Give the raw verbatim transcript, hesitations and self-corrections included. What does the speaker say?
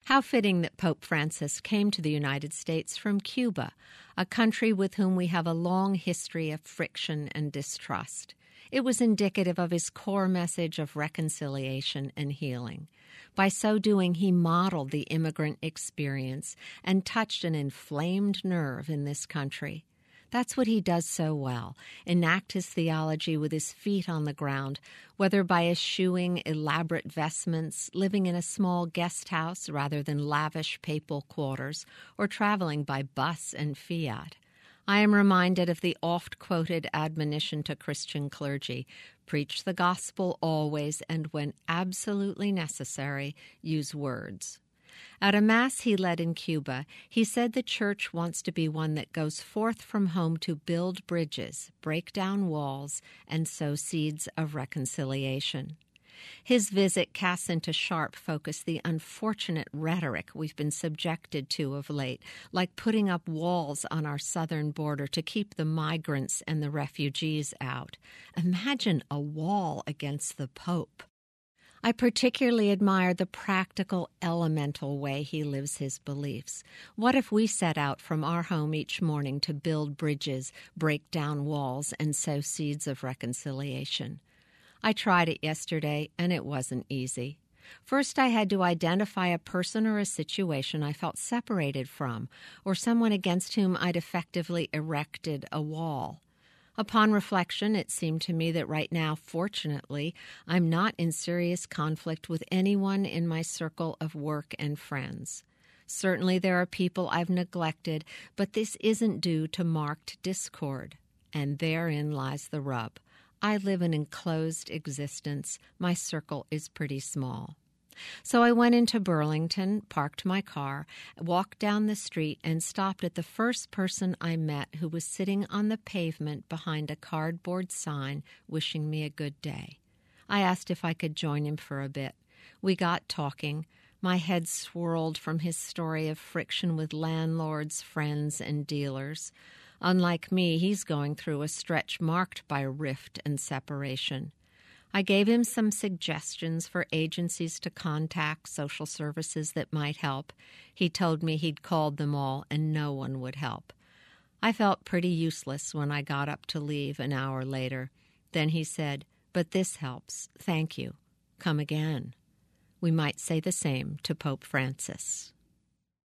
How fitting that Pope Francis came to the United States from Cuba, a country with whom we have a long history of friction and distrust. It was indicative of his core message of reconciliation and healing. By so doing, he modeled the immigrant experience and touched an inflamed nerve in this country. That's what he does so well, enact his theology with his feet on the ground, whether by eschewing elaborate vestments, living in a small guest house rather than lavish papal quarters, or traveling by bus and fiat. I am reminded of the oft-quoted admonition to Christian clergy, preach the gospel always, and when absolutely necessary, use words. At a mass he led in Cuba, he said the church wants to be one that goes forth from home to build bridges, break down walls, and sow seeds of reconciliation. His visit casts into sharp focus the unfortunate rhetoric we've been subjected to of late, like putting up walls on our southern border to keep the migrants and the refugees out. Imagine a wall against the Pope. I particularly admire the practical, elemental way he lives his beliefs. What if we set out from our home each morning to build bridges, break down walls, and sow seeds of reconciliation? I tried it yesterday, and it wasn't easy. First, I had to identify a person or a situation I felt separated from, or someone against whom I'd effectively erected a wall. Upon reflection, it seemed to me that right now, fortunately, I'm not in serious conflict with anyone in my circle of work and friends. Certainly there are people I've neglected, but this isn't due to marked discord. And therein lies the rub. I live an enclosed existence. My circle is pretty small. So I went into Burlington, parked my car, walked down the street, and stopped at the first person I met who was sitting on the pavement behind a cardboard sign wishing me a good day. I asked if I could join him for a bit. We got talking. My head swirled from his story of friction with landlords, friends, and dealers. Unlike me, he's going through a stretch marked by rift and separation. I gave him some suggestions for agencies to contact, social services that might help. He told me he'd called them all and no one would help. I felt pretty useless when I got up to leave an hour later. Then he said, "But this helps. Thank you. Come again." We might say the same to Pope Francis.